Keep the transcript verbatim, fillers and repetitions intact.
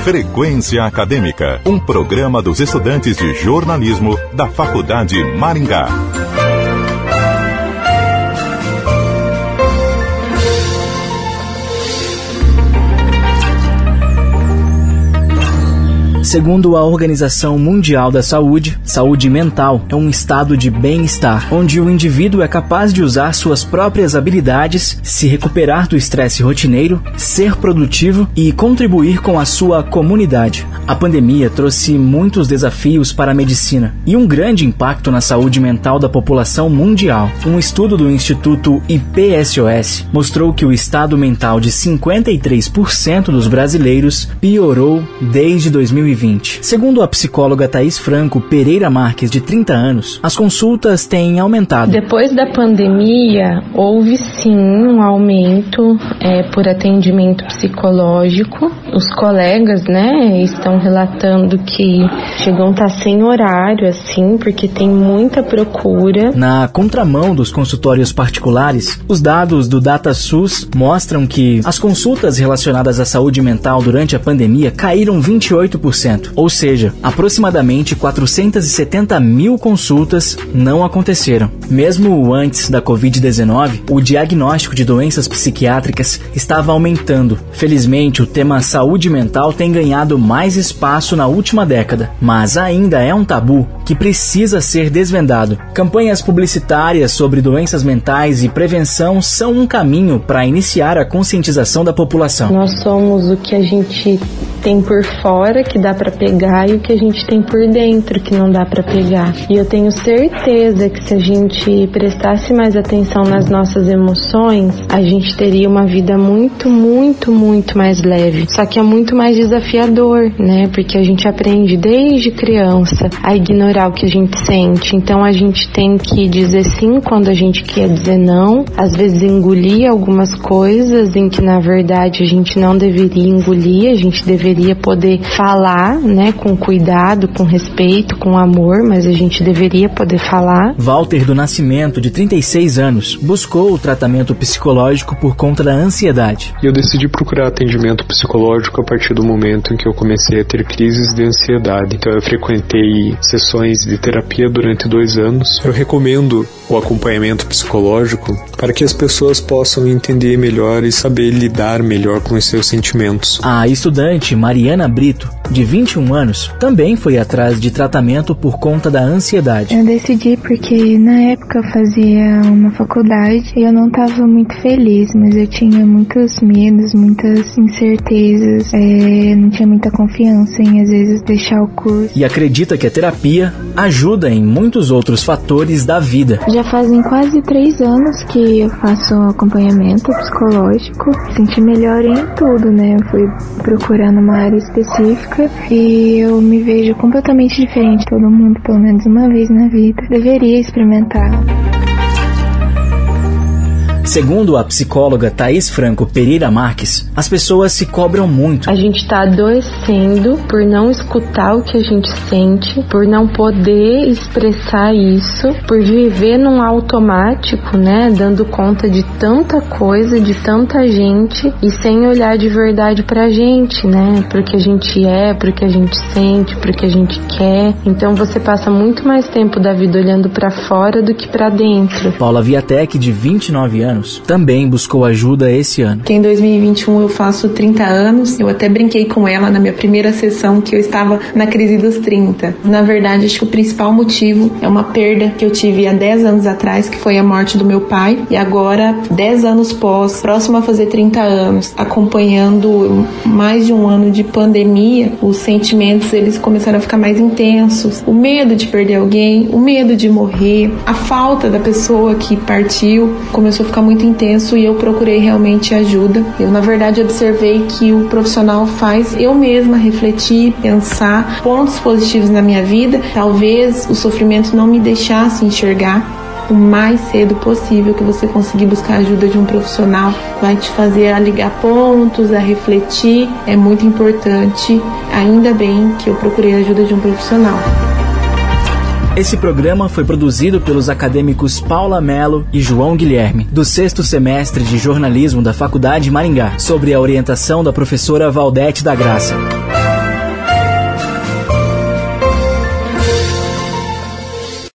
Frequência Acadêmica, um programa dos estudantes de jornalismo da Faculdade Maringá. Segundo a Organização Mundial da Saúde, saúde mental é um estado de bem-estar, onde o indivíduo é capaz de usar suas próprias habilidades, se recuperar do estresse rotineiro, ser produtivo e contribuir com a sua comunidade. A pandemia trouxe muitos desafios para a medicina e um grande impacto na saúde mental da população mundial. Um estudo do Instituto I P S O S mostrou que o estado mental de cinquenta e três por cento dos brasileiros piorou desde dois mil e vinte. Segundo a psicóloga Thaís Franco Pereira Marques, de trinta anos, as consultas têm aumentado. Depois da pandemia, houve sim um aumento é, por atendimento psicológico. Os colegas, né, estão relatando que chegam a estar sem horário, assim, porque tem muita procura. Na contramão dos consultórios particulares, os dados do DataSUS mostram que as consultas relacionadas à saúde mental durante a pandemia caíram vinte e oito por cento. Ou seja, aproximadamente quatrocentas e setenta mil consultas não aconteceram. Mesmo antes da covid dezenove, o diagnóstico de doenças psiquiátricas estava aumentando. Felizmente, o tema saúde mental tem ganhado mais espaço na última década, mas ainda é um tabu que precisa ser desvendado. Campanhas publicitárias sobre doenças mentais e prevenção são um caminho para iniciar a conscientização da população. Nós somos o que a gente tem por fora, que dá para pegar, e o que a gente tem por dentro, que não dá para pegar. E eu tenho certeza que se a gente prestasse mais atenção nas nossas emoções, a gente teria uma vida muito, muito, muito mais leve. Só que é muito mais desafiador, né? Porque a gente aprende desde criança a ignorar o que a gente sente. Então a gente tem que dizer sim quando a gente quer dizer não. Às vezes engolir algumas coisas em que na verdade a gente não deveria engolir, a gente deveria poder falar, né, com cuidado, com respeito, com amor, mas a gente deveria poder falar. Walter do Nascimento, de trinta e seis anos, buscou o tratamento psicológico por conta da ansiedade. Eu decidi procurar atendimento psicológico a partir do momento em que eu comecei a ter crises de ansiedade. Então eu frequentei sessões de terapia durante dois anos. Eu recomendo o acompanhamento psicológico para que as pessoas possam entender melhor e saber lidar melhor com os seus sentimentos. A estudante Mariana Brito, de vinte e um anos, também foi atrás de tratamento por conta da ansiedade. Eu decidi porque na época eu fazia uma faculdade e eu não estava muito feliz, mas eu tinha muitos medos, muitas incertezas, é, não tinha muita confiança em às vezes deixar o curso. E acredita que a terapia ajuda em muitos outros fatores da vida. Já fazem quase três anos que eu faço acompanhamento psicológico, senti melhor em tudo, né? Eu fui procurando uma área específica e eu me vejo completamente diferente. Todo mundo, pelo menos uma vez na vida, deveria experimentar. Segundo a psicóloga Thaís Franco Pereira Marques, as pessoas se cobram muito. A gente está adoecendo por não escutar o que a gente sente, por não poder expressar isso, por viver num automático, né, dando conta de tanta coisa, de tanta gente e sem olhar de verdade pra gente, né, pro que a gente é, pro que a gente sente, pro que a gente quer. Então você passa muito mais tempo da vida olhando pra fora do que pra dentro. Paula Viatek, de vinte e nove anos, também buscou ajuda esse ano. Em dois mil e vinte e um eu faço trinta anos, eu até brinquei com ela na minha primeira sessão que eu estava na crise dos trinta. Na verdade, acho que o principal motivo é uma perda que eu tive há dez anos atrás, que foi a morte do meu pai, e agora, dez anos pós, próximo a fazer trinta anos, acompanhando mais de um ano de pandemia, os sentimentos eles começaram a ficar mais intensos. O medo de perder alguém, o medo de morrer, a falta da pessoa que partiu começou a ficar muito intenso e eu procurei realmente ajuda. Eu, na verdade, observei que o profissional faz eu mesma refletir, pensar pontos positivos na minha vida. Talvez o sofrimento não me deixasse enxergar. O mais cedo possível que você conseguir buscar a ajuda de um profissional vai te fazer a ligar pontos, a refletir. É muito importante. Ainda bem que eu procurei a ajuda de um profissional. Esse programa foi produzido pelos acadêmicos Paula Mello e João Guilherme, do sexto semestre de jornalismo da Faculdade Maringá, sob a orientação da professora Valdete da Graça.